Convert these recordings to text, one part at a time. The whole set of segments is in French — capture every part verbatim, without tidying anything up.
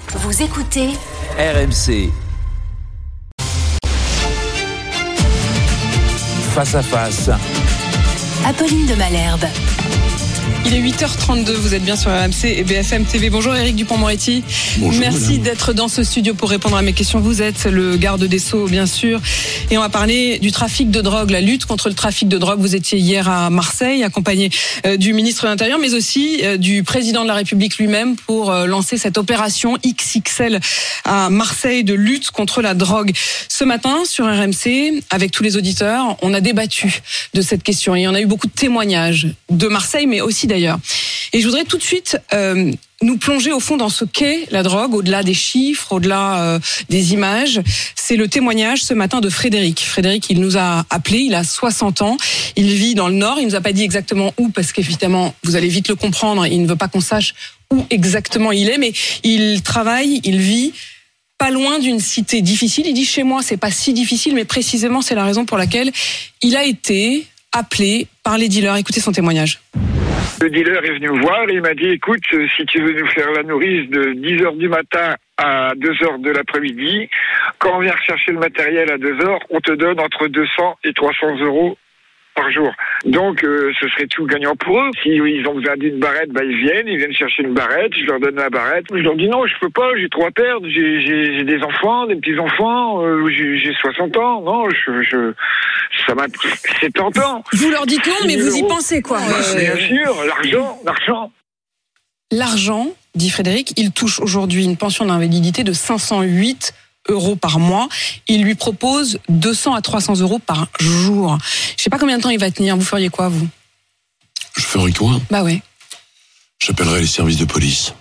Vous écoutez R M C. Face à face. Apolline de Malherbe. Il est huit heures trente-deux, vous êtes bien sur R M C et B F M T V. Bonjour Éric Dupond-Moretti. Bonjour. Merci madame. D'être dans ce studio pour répondre à mes questions. Vous êtes le garde des Sceaux, bien sûr. Et on va parler du trafic de drogue, la lutte contre le trafic de drogue. Vous étiez hier à Marseille, accompagné euh, du ministre de l'Intérieur, mais aussi euh, du président de la République lui-même pour euh, lancer cette opération X X L à Marseille de lutte contre la drogue. Ce matin, sur R M C, avec tous les auditeurs, on a débattu de cette question. Et on a eu beaucoup de témoignages de Marseille, mais aussi d'ailleurs. Et je voudrais tout de suite euh, nous plonger au fond dans ce qu'est la drogue, au-delà des chiffres, au-delà euh, des images. C'est le témoignage ce matin de Frédéric. Frédéric, il nous a appelé, il a soixante ans, il vit dans le Nord, il nous a pas dit exactement où, parce qu'évidemment, vous allez vite le comprendre, il ne veut pas qu'on sache où exactement il est, mais il travaille, il vit pas loin d'une cité difficile. Il dit chez moi, c'est pas si difficile, mais précisément, c'est la raison pour laquelle il a été appelé par les dealers. Écoutez son témoignage. Le dealer est venu me voir et il m'a dit, écoute, si tu veux nous faire la nourrice de dix heures du matin à deux heures de l'après-midi, quand on vient rechercher le matériel à deux heures, on te donne entre deux cents et trois cents euros par jour. Donc, euh, ce serait tout gagnant pour eux. Si ils ont besoin d'une barrette, bah, ils viennent, ils viennent chercher une barrette, je leur donne la barrette. Je leur dis non, je peux pas, j'ai trop à perdre, j'ai, j'ai, j'ai des enfants, des petits-enfants, euh, j'ai, j'ai soixante ans, non, je, je, ça m'a, c'est tentant. Vous leur dites non, mais vous y pensez, quoi. Bah, euh... Bien sûr, l'argent, l'argent. L'argent, dit Frédéric, il touche aujourd'hui une pension d'invalidité de cinq cent huit euros par mois. Il lui propose deux cents à trois cents euros par jour. Je sais pas combien de temps il va tenir. Vous feriez quoi, vous? Je ferais quoi? Bah ouais. J'appellerai les services de police.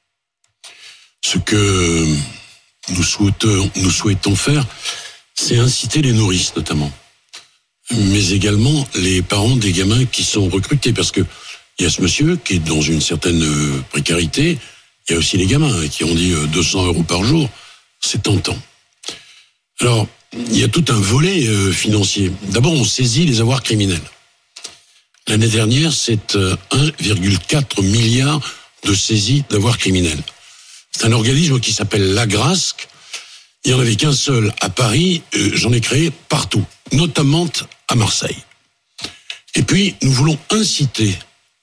Ce que nous souhaitons, nous souhaitons faire, c'est inciter les nourrices, notamment. Mais également les parents des gamins qui sont recrutés. Parce que il y a ce monsieur qui est dans une certaine précarité. Il y a aussi les gamins qui ont dit deux cents euros par jour. C'est tentant. Alors, il y a tout un volet euh, financier. D'abord, on saisit les avoirs criminels. L'année dernière, c'est euh, un virgule quatre milliard de saisies d'avoirs criminels. C'est un organisme qui s'appelle l'Agrasc. Il n'y en avait qu'un seul à Paris. Euh, j'en ai créé partout, notamment à Marseille. Et puis, nous voulons inciter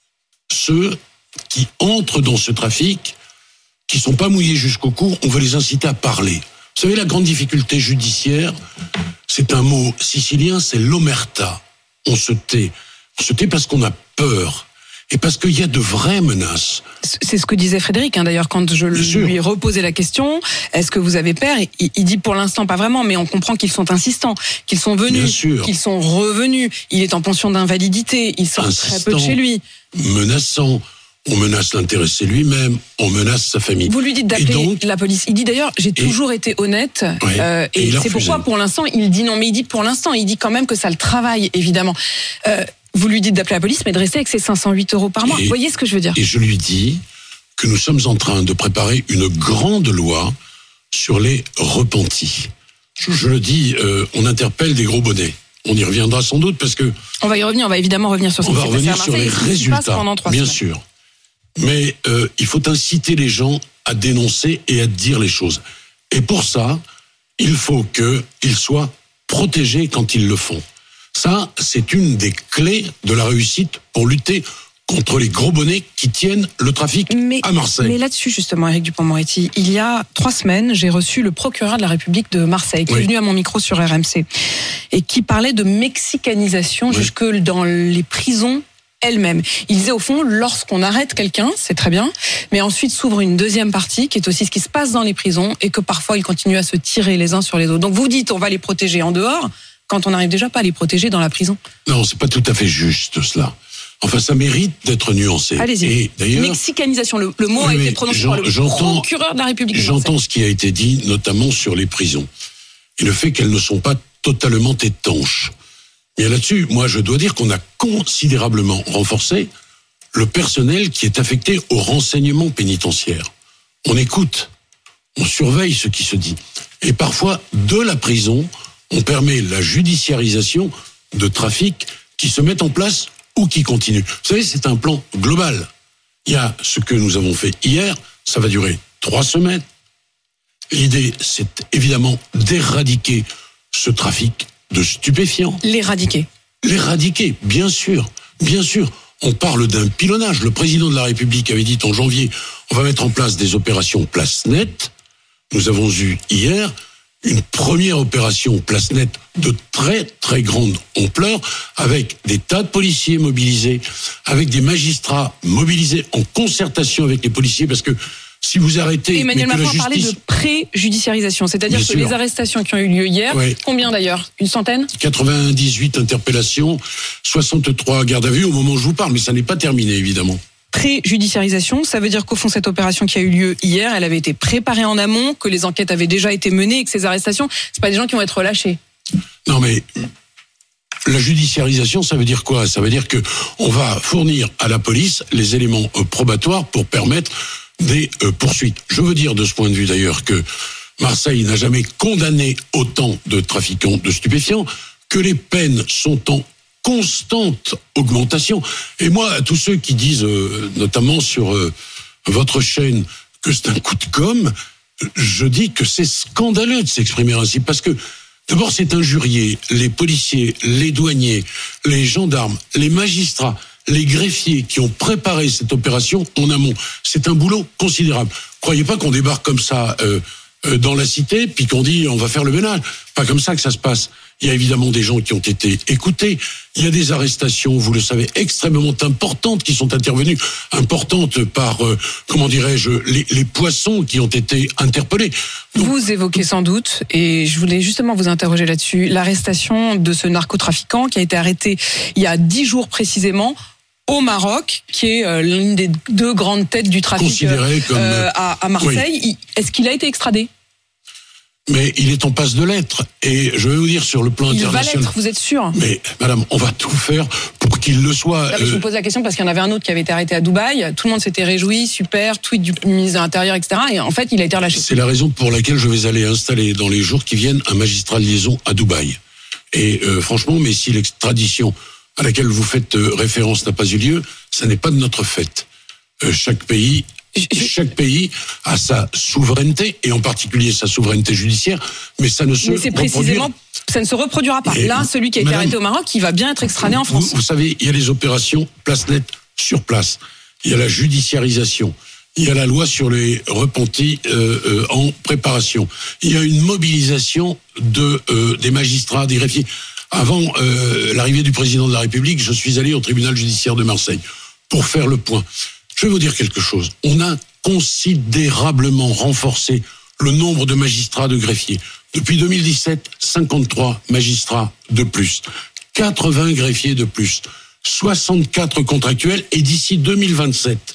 ceux qui entrent dans ce trafic, qui sont pas mouillés jusqu'au cou, on veut les inciter à parler. Vous savez, la grande difficulté judiciaire, c'est un mot sicilien, c'est l'omerta. On se tait. On se tait parce qu'on a peur. Et parce qu'il y a de vraies menaces. C'est ce que disait Frédéric, hein, d'ailleurs, quand je Bien lui ai reposé la question, est-ce que vous avez peur? il, il dit pour l'instant pas vraiment, mais on comprend qu'ils sont insistants, qu'ils sont venus, qu'ils sont revenus. Il est en pension d'invalidité, il sort Insistant, très peu de chez lui. Menaçant. On menace l'intéressé lui-même, on menace sa famille. Vous lui dites d'appeler donc, la police. Il dit d'ailleurs, j'ai toujours et, été honnête. Ouais, euh, et, et c'est pourquoi pour l'instant, il dit non. Mais il dit pour l'instant, il dit quand même que ça le travaille, évidemment. Euh, vous lui dites d'appeler la police, mais de rester avec ses cinq cent huit euros par mois. Et, vous voyez ce que je veux dire? Et je lui dis que nous sommes en train de préparer une grande loi sur les repentis. Je, je le dis, euh, on interpelle des gros bonnets. On y reviendra sans doute parce que... On va y revenir, on va évidemment revenir sur ce on qui va s'est revenir passé à sur les résultats, bien sûr. Mais euh, il faut inciter les gens à dénoncer et à dire les choses. Et pour ça, il faut qu'ils soient protégés quand ils le font. Ça, c'est une des clés de la réussite pour lutter contre les gros bonnets qui tiennent le trafic mais, à Marseille. Mais là-dessus, justement, Éric Dupond-Moretti, il y a trois semaines, j'ai reçu le procureur de la République de Marseille, qui oui. est venu à mon micro sur R M C, et qui parlait de mexicanisation oui. jusque dans les prisons elle-même. Il disait au fond, lorsqu'on arrête quelqu'un, c'est très bien, mais ensuite s'ouvre une deuxième partie qui est aussi ce qui se passe dans les prisons et que parfois ils continuent à se tirer les uns sur les autres. Donc vous dites on va les protéger en dehors quand on n'arrive déjà pas à les protéger dans la prison. Non, c'est pas tout à fait juste cela. Enfin, ça mérite d'être nuancé. Allez-y. Et d'ailleurs, mexicanisation, le, le mot oui, a été prononcé par le procureur de la République de Marseille. J'entends ce qui a été dit, notamment sur les prisons. Et le fait qu'elles ne sont pas totalement étanches. Et là-dessus, moi, je dois dire qu'on a considérablement renforcé le personnel qui est affecté au renseignement pénitentiaire. On écoute, on surveille ce qui se dit. Et parfois, de la prison, on permet la judiciarisation de trafics qui se mettent en place ou qui continuent. Vous savez, c'est un plan global. Il y a ce que nous avons fait hier, ça va durer trois semaines, L'idée, c'est évidemment d'éradiquer ce trafic de stupéfiants. L'éradiquer. L'éradiquer, bien sûr, bien sûr. On parle d'un pilonnage. Le président de la République avait dit en janvier, on va mettre en place des opérations place nette. Nous avons eu hier une première opération place nette de très très grande ampleur, avec des tas de policiers mobilisés, avec des magistrats mobilisés en concertation avec les policiers, parce que si vous arrêtez... Emmanuel Macron a parlé de pré-judiciarisation, c'est-à-dire Bien que sûr. les arrestations qui ont eu lieu hier, Oui. combien d'ailleurs ? Une centaine ? quatre-vingt-dix-huit interpellations, soixante-trois gardes à vue au moment où je vous parle, mais ça n'est pas terminé évidemment. Pré-judiciarisation, ça veut dire qu'au fond, cette opération qui a eu lieu hier, elle avait été préparée en amont, que les enquêtes avaient déjà été menées et que ces arrestations, c'est pas des gens qui vont être relâchés. Non mais la judiciarisation, ça veut dire quoi ? Ça veut dire que on va fournir à la police les éléments euh, probatoires pour permettre des euh, poursuites. Je veux dire de ce point de vue d'ailleurs que Marseille n'a jamais condamné autant de trafiquants de stupéfiants, que les peines sont en constante augmentation. Et moi, à tous ceux qui disent, euh, notamment sur euh, votre chaîne, que c'est un coup de com', je dis que c'est scandaleux de s'exprimer ainsi, parce que d'abord c'est injurier les policiers, les douaniers, les gendarmes, les magistrats, les greffiers qui ont préparé cette opération en amont. C'est un boulot considérable. Croyez pas qu'on débarque comme ça euh, euh, dans la cité, puis qu'on dit on va faire le ménage. Pas comme ça que ça se passe. Il y a évidemment des gens qui ont été écoutés. Il y a des arrestations, vous le savez, extrêmement importantes qui sont intervenues, importantes par, euh, comment dirais-je, les, les poissons qui ont été interpellés. Donc, vous évoquez sans doute, et je voulais justement vous interroger là-dessus, l'arrestation de ce narcotrafiquant qui a été arrêté il y a dix jours précisément au Maroc, qui est euh, l'une des deux grandes têtes du trafic Considéré comme, euh, à, à Marseille. Oui. Est-ce qu'il a été extradé ? Mais il est en passe de l'être. Et je vais vous dire sur le plan Il va international. l'être, vous êtes sûr ? Mais madame, on va tout faire pour qu'il le soit. Là, je vous pose la question parce qu'il y en avait un autre qui avait été arrêté à Dubaï. Tout le monde s'était réjoui, super, tweet du ministre de l'Intérieur, et cetera. Et en fait, il a été relâché. C'est la raison pour laquelle je vais aller installer dans les jours qui viennent un magistrat de liaison à Dubaï. Et euh, franchement, mais si l'extradition à laquelle vous faites euh, référence n'a pas eu lieu, ça n'est pas de notre fait. Euh, chaque pays... Chaque pays a sa souveraineté, et en particulier sa souveraineté judiciaire, mais ça ne se Mais c'est précisément, ça ne se reproduira pas. Et Là, celui qui a été madame, arrêté au Maroc, il va bien être extradé en France. Vous, vous savez, il y a les opérations place nette sur place. Il y a la judiciarisation. Il y a la loi sur les repentis euh, euh, en préparation. Il y a une mobilisation de euh, des magistrats, des greffiers. Avant euh, l'arrivée du président de la République, je suis allé au tribunal judiciaire de Marseille pour faire le point. Je vais vous dire quelque chose. On a considérablement renforcé le nombre de magistrats de greffiers. Depuis deux mille dix-sept, cinquante-trois magistrats de plus, quatre-vingts greffiers de plus, soixante-quatre contractuels, et d'ici deux mille vingt-sept,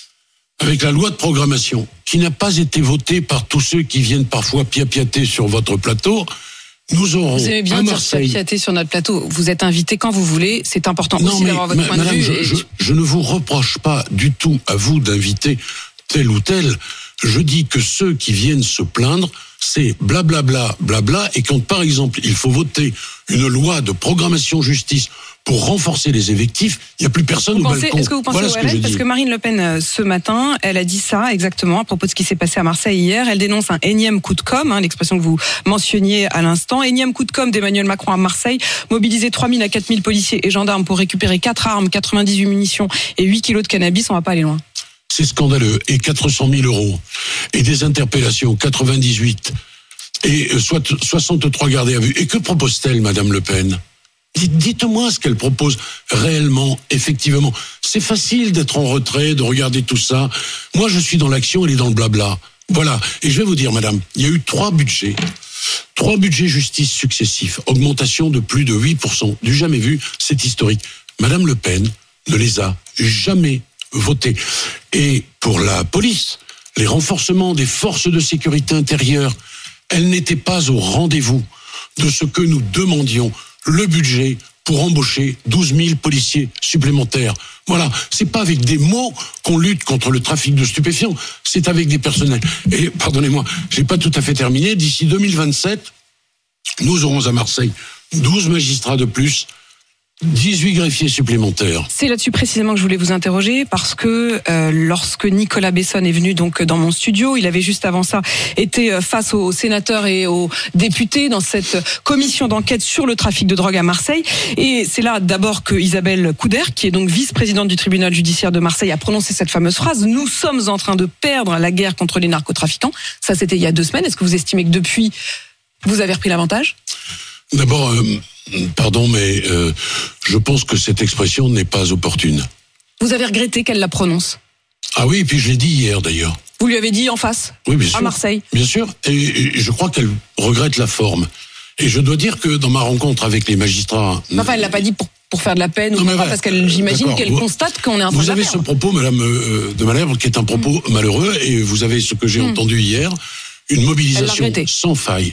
avec la loi de programmation, qui n'a pas été votée par tous ceux qui viennent parfois piapiater sur votre plateau, nous aurons Vous aimez bien à dire Marseille... piater sur notre plateau. Vous êtes invité quand vous voulez. C'est important Non, aussi mais, d'avoir votre ma- point madame, de vue. je, et- je, je ne vous reproche pas du tout à vous d'inviter tel ou tel. Je dis que ceux qui viennent se plaindre, c'est blablabla, blabla, et quand par exemple il faut voter une loi de programmation justice pour renforcer les effectifs, il n'y a plus personne Vous au pensez, balcon. est-ce que vous pensez Voilà au ce que je R L? Parce dis. que Marine Le Pen, euh, ce matin, elle a dit ça exactement à propos de ce qui s'est passé à Marseille hier. Elle dénonce un énième coup de com', hein, l'expression que vous mentionniez à l'instant. Énième coup de com' d'Emmanuel Macron à Marseille. Mobiliser trois mille à quatre mille policiers et gendarmes pour récupérer quatre armes, quatre-vingt-dix-huit munitions et huit kilos de cannabis. On va pas aller loin. C'est scandaleux. Et quatre cent mille euros. Et des interpellations, quatre-vingt-dix-huit. Et euh, soit soixante-trois gardés à vue. Et que propose-t-elle, Madame Le Pen ? Dites- Dites-moi ce qu'elle propose réellement, effectivement. C'est facile d'être en retrait, de regarder tout ça. Moi, je suis dans l'action, elle est dans le blabla. Voilà. Et je vais vous dire, madame, il y a eu trois budgets. Trois budgets justice successifs. Augmentation de plus de huit pour cent. Du jamais vu, c'est historique. Madame Le Pen ne les a jamais votés. Et pour la police, les renforcements des forces de sécurité intérieure, elle n'était pas au rendez-vous de ce que nous demandions. Le budget pour embaucher douze mille policiers supplémentaires. Voilà, c'est pas avec des mots qu'on lutte contre le trafic de stupéfiants, c'est avec des personnels. Et pardonnez-moi, j'ai pas tout à fait terminé. D'ici deux mille vingt-sept, nous aurons à Marseille douze magistrats de plus dix-huit greffiers supplémentaires. C'est là-dessus précisément que je voulais vous interroger parce que euh, lorsque Nicolas Besson est venu donc dans mon studio, il avait juste avant ça été face aux sénateurs et aux députés dans cette commission d'enquête sur le trafic de drogue à Marseille. Et c'est là d'abord que Isabelle Couder, qui est donc vice-présidente du tribunal judiciaire de Marseille, a prononcé cette fameuse phrase: nous sommes en train de perdre la guerre contre les narcotrafiquants. Ça, c'était il y a deux semaines. Est-ce que vous estimez que depuis, vous avez repris l'avantage ? D'abord, euh, pardon, mais euh, je pense que cette expression n'est pas opportune. Vous avez regretté qu'elle la prononce ? Ah oui, et puis je l'ai dit hier d'ailleurs. Vous lui avez dit en face ? Oui, bien sûr. À Marseille ? Bien sûr, et, et je crois qu'elle regrette la forme. Et je dois dire que dans ma rencontre avec les magistrats... Enfin, elle l'a pas dit pour, pour faire de la peine, non, ou pas, ouais, parce qu'elle, j'imagine D'accord. qu'elle vous, constate qu'on est en train de Vous avez ce propos, Madame euh, de Malherbe, qui est un propos mmh. malheureux, et vous avez ce que j'ai mmh. entendu hier, une mobilisation sans faille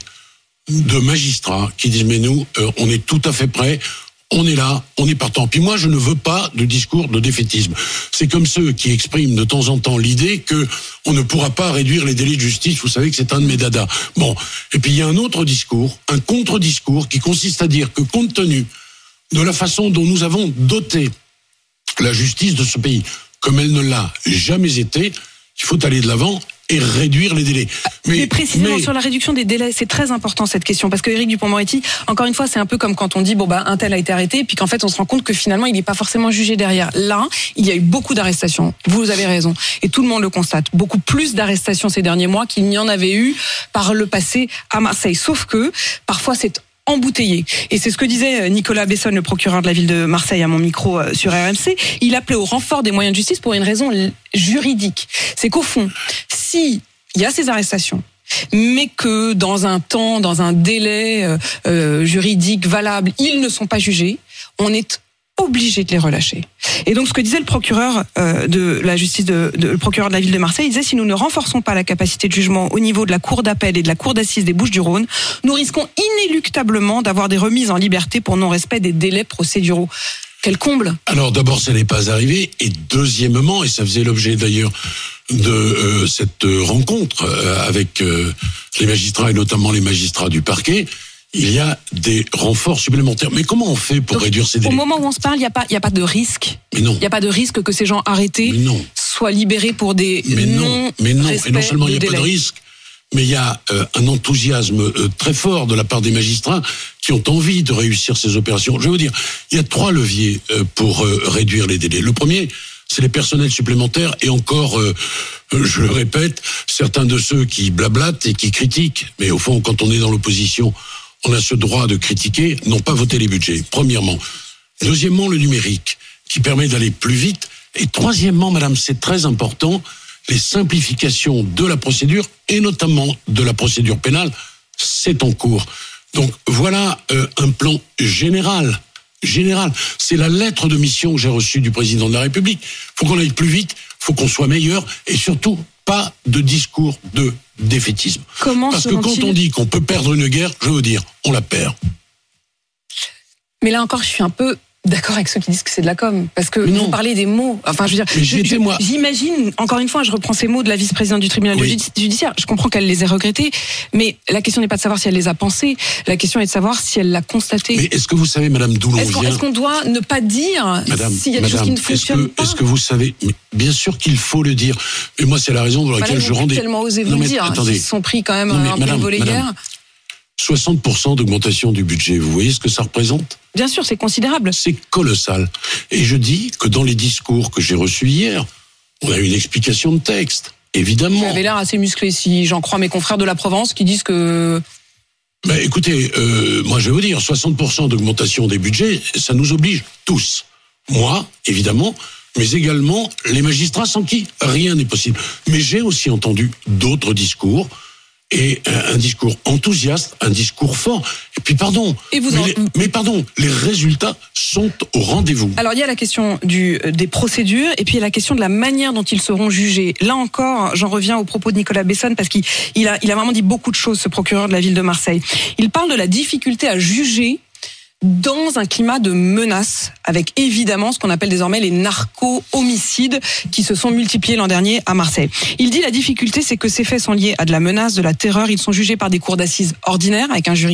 de magistrats qui disent mais nous, euh, on est tout à fait prêts, on est là, on est partant. Puis moi, je ne veux pas de discours de défaitisme. C'est comme ceux qui expriment de temps en temps l'idée que on ne pourra pas réduire les délais de justice. Vous savez que c'est un de mes dadas. Bon, et puis il y a un autre discours, un contre-discours qui consiste à dire que compte tenu de la façon dont nous avons doté la justice de ce pays, comme elle ne l'a jamais été, il faut aller de l'avant et réduire les délais. Mais, mais précisément mais... sur la réduction des délais, c'est très important cette question, parce que Éric Dupond-Moretti, encore une fois, c'est un peu comme quand on dit bon bah un tel a été arrêté, puis qu'en fait on se rend compte que finalement il n'est pas forcément jugé derrière. Là, il y a eu beaucoup d'arrestations. Vous avez raison, et tout le monde le constate. Beaucoup plus d'arrestations ces derniers mois qu'il n'y en avait eu par le passé à Marseille. Sauf que parfois c'est embouteillé. Et c'est ce que disait Nicolas Besson, le procureur de la ville de Marseille, à mon micro sur R M C. Il appelait au renfort des moyens de justice pour une raison juridique. C'est qu'au fond, si il y a ces arrestations, mais que dans un temps, dans un délai euh, euh, juridique valable, ils ne sont pas jugés, on est obligé de les relâcher. Et donc ce que disait le procureur euh, de la justice de, de le procureur de la ville de Marseille, il disait si nous ne renforçons pas la capacité de jugement au niveau de la cour d'appel et de la cour d'assises des Bouches-du-Rhône, nous risquons inéluctablement d'avoir des remises en liberté pour non-respect des délais procéduraux. Quel comble! Alors d'abord, ça n'est pas arrivé, et deuxièmement, et ça faisait l'objet d'ailleurs de euh, cette rencontre euh, avec euh, les magistrats et notamment les magistrats du parquet, il y a des renforts supplémentaires. Mais comment on fait pour Donc, réduire ces délais ? Au moment où on se parle, il n'y a pas, il y a pas de risque. Mais non. Il n'y a pas de risque que ces gens arrêtés soient libérés pour des mais non. non. Mais non. Et non seulement il n'y a délai. pas de risque, mais il y a euh, un enthousiasme euh, très fort de la part des magistrats qui ont envie de réussir ces opérations. Je vais vous dire, il y a trois leviers euh, pour euh, réduire les délais. Le premier, c'est les personnels supplémentaires, et encore, euh, je le répète, certains de ceux qui blablatent et qui critiquent, mais au fond, quand on est dans l'opposition, on a ce droit de critiquer, n'ont pas voté les budgets, premièrement. Deuxièmement, le numérique, qui permet d'aller plus vite. Et troisièmement, madame, c'est très important, les simplifications de la procédure, et notamment de la procédure pénale, c'est en cours. Donc voilà euh, un plan général. Général. C'est la lettre de mission que j'ai reçue du président de la République. Il faut qu'on aille plus vite, il faut qu'on soit meilleur, et surtout, pas de discours de défaitisme. Comment Parce que quand on dit qu'on peut perdre une guerre, je veux dire, on la perd. Mais là encore, je suis un peu d'accord avec ceux qui disent que c'est de la com, parce que vous parlez des mots. Enfin, je veux dire, je, je, moi... j'imagine, encore une fois, je reprends ces mots de la vice-présidente du tribunal oui. judiciaire. Je comprends qu'elle les ait regrettés, mais la question n'est pas de savoir si elle les a pensés. La question est de savoir si elle l'a constaté. Mais est-ce que vous savez, Madame, d'où l'on est-ce qu'on, vient ? Est-ce qu'on doit ne pas dire Madame, s'il y a des Madame, choses qui ne fonctionnent pas ? Est-ce que vous savez ? Mais bien sûr qu'il faut le dire. Mais moi, c'est la raison pour laquelle bah là, je rendais. Tellement osé vous le dire. Attendez. Ils se sont pris quand même non, un peu Madame, le volet hier. soixante pour cent d'augmentation du budget, vous voyez ce que ça représente ? Bien sûr, c'est considérable. C'est colossal. Et je dis que dans les discours que j'ai reçus hier, on a eu une explication de texte, évidemment. Vous avez l'air assez musclé, si j'en crois mes confrères de la Provence qui disent que... Ben, écoutez, euh, moi je vais vous dire, soixante pour cent d'augmentation des budgets, ça nous oblige tous. Moi, évidemment, mais également les magistrats sans qui rien n'est possible. Mais j'ai aussi entendu d'autres discours, et un discours enthousiaste, un discours fort. Et puis pardon, et vous mais, en... les, mais pardon, les résultats sont au rendez-vous. Alors il y a la question du, des procédures, et puis il y a la question de la manière dont ils seront jugés. Là encore, j'en reviens aux propos de Nicolas Besson, parce qu'il il a, il a vraiment dit beaucoup de choses, ce procureur de la ville de Marseille. Il parle de la difficulté à juger dans un climat de menace, avec évidemment ce qu'on appelle désormais les narco-homicides qui se sont multipliés l'an dernier à Marseille. Il dit la difficulté, c'est que ces faits sont liés à de la menace, de la terreur. Ils sont jugés par des cours d'assises ordinaires, avec un jury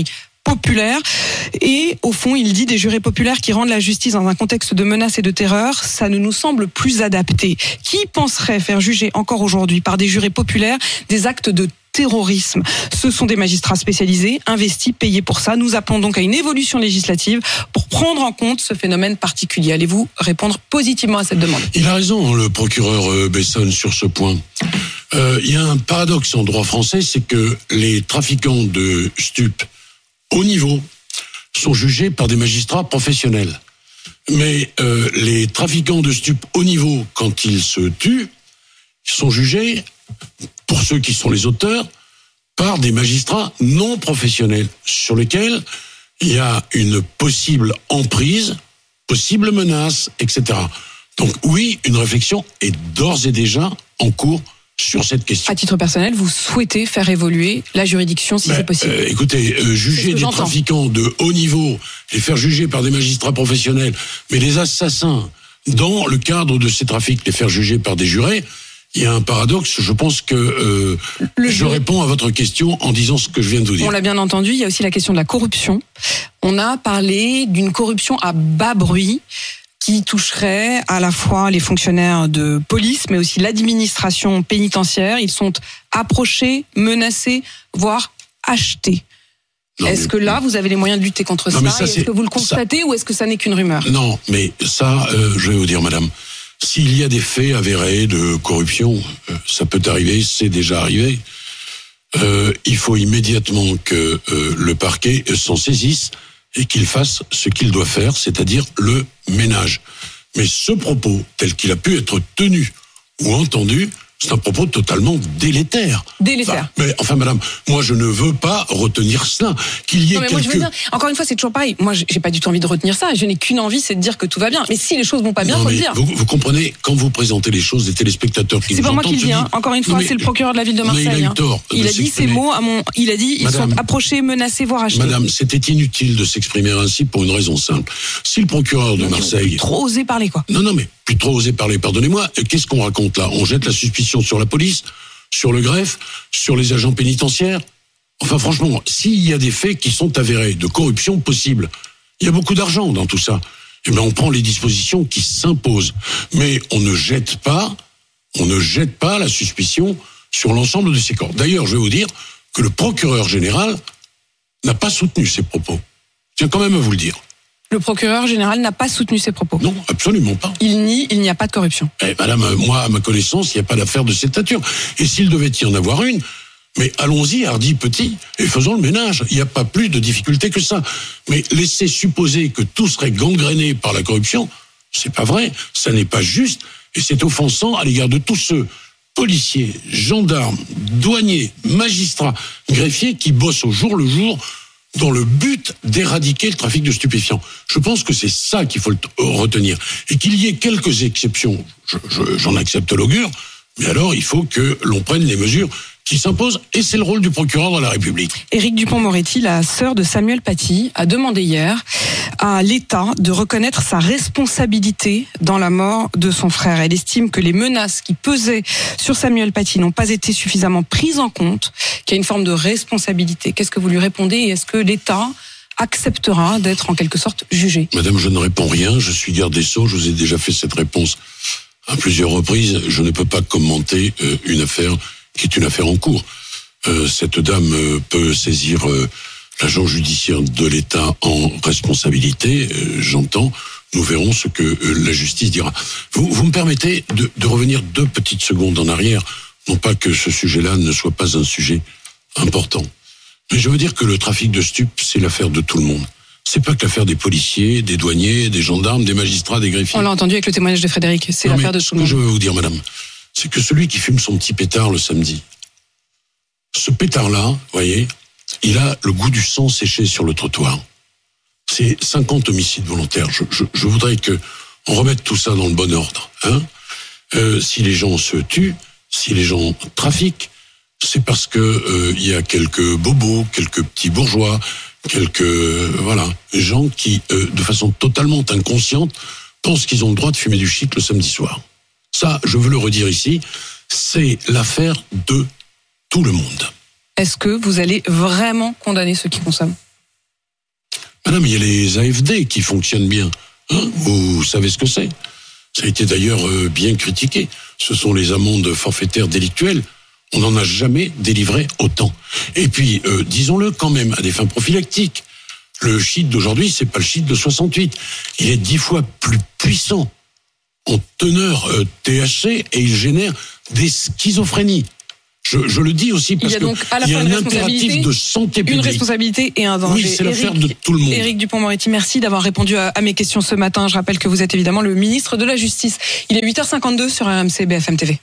populaire. Et au fond, il dit des jurés populaires qui rendent la justice dans un contexte de menace et de terreur, ça ne nous semble plus adapté. Qui penserait faire juger encore aujourd'hui par des jurés populaires des actes de terrorisme? Ce sont des magistrats spécialisés, investis, payés pour ça. Nous appelons donc à une évolution législative pour prendre en compte ce phénomène particulier. Allez-vous répondre positivement à cette demande? Il a raison, le procureur Besson, sur ce point. Euh, il y a un paradoxe en droit français, c'est que les trafiquants de stupes haut niveau sont jugés par des magistrats professionnels. Mais euh, les trafiquants de stupes haut niveau, quand ils se tuent, sont jugés, pour ceux qui sont les auteurs, par des magistrats non professionnels, sur lesquels il y a une possible emprise, possible menace, et cetera. Donc oui, une réflexion est d'ores et déjà en cours sur cette question. À titre personnel, vous souhaitez faire évoluer la juridiction si ben, c'est possible? euh, Écoutez, euh, juger des trafiquants de haut niveau, les faire juger par des magistrats professionnels, mais les assassins, dans le cadre de ces trafics, les faire juger par des jurés, il y a un paradoxe. Je pense que euh, je juré... réponds à votre question en disant ce que je viens de vous dire. On l'a bien entendu, il y a aussi la question de la corruption. On a parlé d'une corruption à bas bruit, qui toucherait à la fois les fonctionnaires de police, mais aussi l'administration pénitentiaire. Ils sont approchés, menacés, voire achetés. Non, est-ce mais... que là, vous avez les moyens de lutter contre non, ça, ça est-ce que vous le constatez ça... ou est-ce que ça n'est qu'une rumeur? Non, mais ça, euh, je vais vous dire, madame, s'il y a des faits avérés de corruption, euh, ça peut arriver, c'est déjà arrivé, euh, il faut immédiatement que euh, le parquet s'en saisisse et qu'il fasse ce qu'il doit faire, c'est-à-dire le ménage. Mais ce propos, tel qu'il a pu être tenu ou entendu, c'est un propos totalement délétère. Délétère. Enfin, mais enfin, madame, moi je ne veux pas retenir cela. Qu'il y ait non, mais quelques... moi, je veux dire, encore une fois, c'est toujours pareil. Moi, j'ai pas du tout envie de retenir ça. Je n'ai qu'une envie, c'est de dire que tout va bien. Mais si les choses vont pas bien, non, faut le dire. Vous, vous comprenez, quand vous présentez les choses, les téléspectateurs qui c'est nous pas moi qui le dis. Hein. Encore une fois, non, mais, c'est le procureur de la ville de Marseille. Il a eu tort. Il a dit ces mots à mon. Il a dit ils madame, sont approchés, menacés, voire achetés. Madame, c'était inutile de s'exprimer ainsi pour une raison simple. Si le procureur de Marseille. Trop osé parler, quoi. Non, non, mais plus trop osé parler. Pardonnez-moi. Qu'est-ce qu'on raconte là? On jette la suspicion sur la police, sur le greffe, sur les agents pénitentiaires. Enfin, franchement, s'il y a des faits qui sont avérés de corruption possible, il y a beaucoup d'argent dans tout ça. Eh bien, on prend les dispositions qui s'imposent. Mais on ne jette pas, on ne jette pas la suspicion sur l'ensemble de ces corps. D'ailleurs, je vais vous dire que le procureur général n'a pas soutenu ces propos. Je tiens quand même à vous le dire. Le procureur général n'a pas soutenu ces propos. Non, absolument pas. Il nie, il n'y a pas de corruption. Eh, madame, moi, à ma connaissance, il n'y a pas d'affaire de cette nature. Et s'il devait y en avoir une, mais allons-y, hardi petit, et faisons le ménage. Il n'y a pas plus de difficulté que ça. Mais laisser supposer que tout serait gangréné par la corruption, c'est pas vrai. Ça n'est pas juste, et c'est offensant à l'égard de tous ceux, policiers, gendarmes, douaniers, magistrats, greffiers, qui bossent au jour le jour dans le but d'éradiquer le trafic de stupéfiants. Je pense que c'est ça qu'il faut retenir. Et qu'il y ait quelques exceptions, je, je, j'en accepte l'augure, mais alors il faut que l'on prenne les mesures qui s'imposent, et c'est le rôle du procureur de la République. Éric Dupond-Moretti, la sœur de Samuel Paty, a demandé hier à l'État de reconnaître sa responsabilité dans la mort de son frère. Elle estime que les menaces qui pesaient sur Samuel Paty n'ont pas été suffisamment prises en compte, qu'il y a une forme de responsabilité. Qu'est-ce que vous lui répondez et est-ce que l'État acceptera d'être en quelque sorte jugé? Madame, je ne réponds rien, je suis garde des Sceaux, je vous ai déjà fait cette réponse à plusieurs reprises. Je ne peux pas commenter euh, une affaire qui est une affaire en cours. Euh, cette dame euh, peut saisir euh, l'agent judiciaire de l'État en responsabilité, euh, j'entends. Nous verrons ce que euh, la justice dira. Vous, vous me permettez de, de revenir deux petites secondes en arrière, non pas que ce sujet-là ne soit pas un sujet important, mais je veux dire que le trafic de stupes, c'est l'affaire de tout le monde. C'est pas que l'affaire des policiers, des douaniers, des gendarmes, des magistrats, des greffiers. On l'a entendu avec le témoignage de Frédéric, c'est non, l'affaire de tout le monde. Ce que je veux vous dire, madame, c'est que celui qui fume son petit pétard le samedi, ce pétard-là, voyez, il a le goût du sang séché sur le trottoir. C'est cinquante homicides volontaires. Je, je, je voudrais que on remette tout ça dans le bon ordre. Hein euh, si les gens se tuent, si les gens trafiquent, c'est parce que euh, il y a quelques bobos, quelques petits bourgeois, quelques euh, voilà gens qui, euh, de façon totalement inconsciente, pensent qu'ils ont le droit de fumer du shit le samedi soir. Ça, je veux le redire ici, c'est l'affaire de tout le monde. Est-ce que vous allez vraiment condamner ceux qui consomment ? Ah non, mais il y a les A F D qui fonctionnent bien. Hein, vous savez ce que c'est? Ça a été d'ailleurs euh, bien critiqué. Ce sont les amendes forfaitaires délictuelles. On n'en a jamais délivré autant. Et puis, euh, disons-le quand même, à des fins prophylactiques, le shit d'aujourd'hui, c'est pas le shit de soixante-huit. Il est dix fois plus puissant en teneur euh, T H C et il génère des schizophrénies. Je, je le dis aussi parce qu'il y a donc à la qu'il y a fois un impératif de santé publique. Une responsabilité et un danger. Oui, c'est l'affaire Éric, de tout le monde. Éric Dupond-Moretti, merci d'avoir répondu à, à mes questions ce matin. Je rappelle que vous êtes évidemment le ministre de la Justice. Il est huit heures cinquante-deux sur R M C B F M T V.